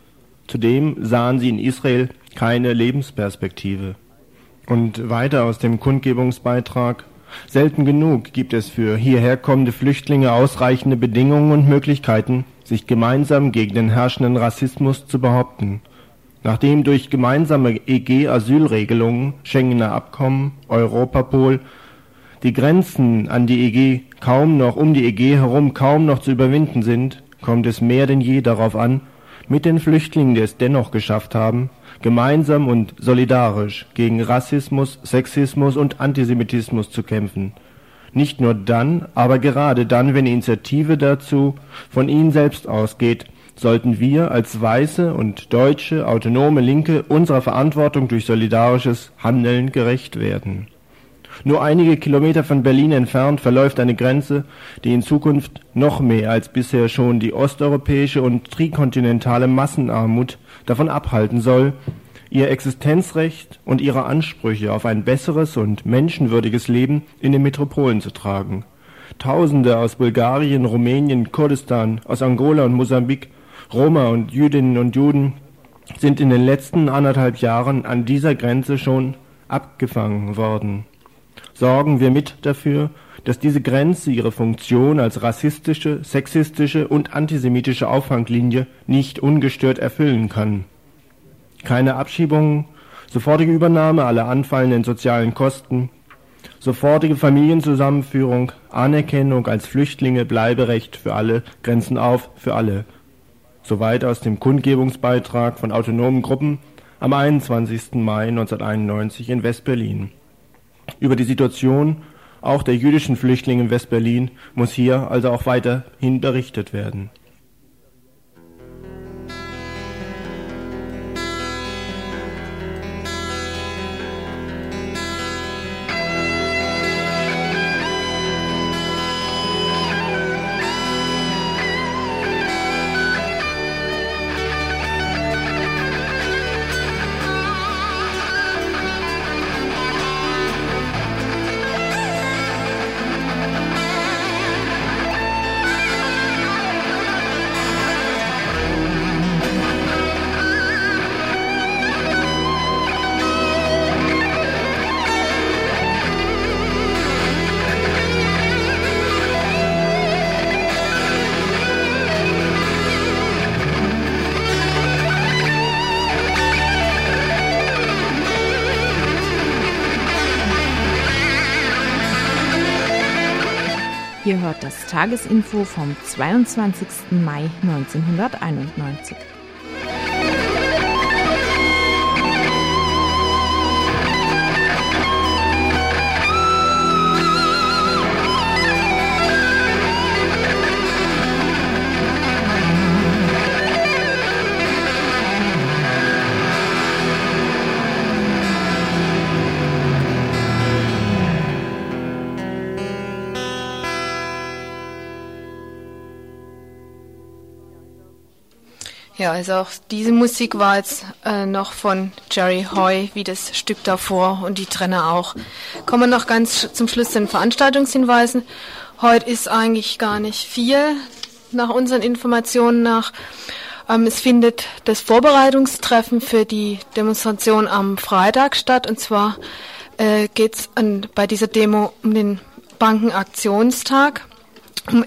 Zudem sahen sie in Israel keine Lebensperspektive. Und weiter aus dem Kundgebungsbeitrag: Selten genug gibt es für hierher kommende Flüchtlinge ausreichende Bedingungen und Möglichkeiten, sich gemeinsam gegen den herrschenden Rassismus zu behaupten. Nachdem durch gemeinsame EG-Asylregelungen, Schengener Abkommen, Europapol die Grenzen an die EG um die EG herum kaum noch zu überwinden sind, kommt es mehr denn je darauf an, mit den Flüchtlingen, die es dennoch geschafft haben, gemeinsam und solidarisch gegen Rassismus, Sexismus und Antisemitismus zu kämpfen. Nicht nur dann, aber gerade dann, wenn die Initiative dazu von ihnen selbst ausgeht, sollten wir als weiße und deutsche autonome Linke unserer Verantwortung durch solidarisches Handeln gerecht werden. Nur einige Kilometer von Berlin entfernt verläuft eine Grenze, die in Zukunft noch mehr als bisher schon die osteuropäische und trikontinentale Massenarmut davon abhalten soll, ihr Existenzrecht und ihre Ansprüche auf ein besseres und menschenwürdiges Leben in den Metropolen zu tragen. Tausende aus Bulgarien, Rumänien, Kurdistan, aus Angola und Mosambik, Roma und Jüdinnen und Juden sind in den letzten 1,5 Jahren an dieser Grenze schon abgefangen worden. Sorgen wir mit dafür, dass diese Grenze ihre Funktion als rassistische, sexistische und antisemitische Auffanglinie nicht ungestört erfüllen kann. Keine Abschiebungen, sofortige Übernahme aller anfallenden sozialen Kosten, sofortige Familienzusammenführung, Anerkennung als Flüchtlinge, Bleiberecht für alle, Grenzen auf für alle. Soweit aus dem Kundgebungsbeitrag von autonomen Gruppen, am 21. Mai 1991 in West-Berlin. Über die Situation auch der jüdischen Flüchtlinge in West-Berlin muss hier also auch weiterhin berichtet werden. Ihr hört das Tagesinfo vom 22. Mai 1991. Ja, also auch diese Musik war jetzt noch von Jerry Hoy, wie das Stück davor und die Trenner auch. Kommen wir noch ganz zum Schluss zu den Veranstaltungshinweisen. Heute ist eigentlich gar nicht viel, nach unseren Informationen nach. Es findet das Vorbereitungstreffen für die Demonstration am Freitag statt. Und zwar geht es bei dieser Demo um den Bankenaktionstag. Um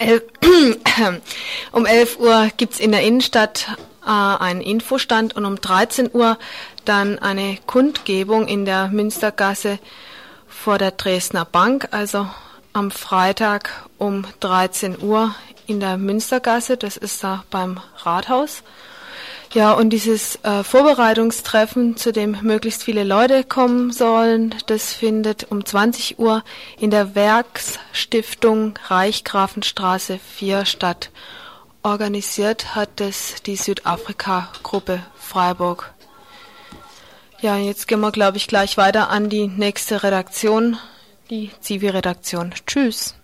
11 Uhr gibt's in der Innenstadt einen Infostand und um 13 Uhr dann eine Kundgebung in der Münstergasse vor der Dresdner Bank, also am Freitag um 13 Uhr in der Münstergasse, das ist da beim Rathaus. Ja, und dieses Vorbereitungstreffen, zu dem möglichst viele Leute kommen sollen, das findet um 20 Uhr in der Werksstiftung Reichsgrafenstraße 4 statt. Organisiert hat das die Südafrika-Gruppe Freiburg. Ja, jetzt gehen wir, glaube ich, gleich weiter an die nächste Redaktion, die Zivi-Redaktion. Tschüss.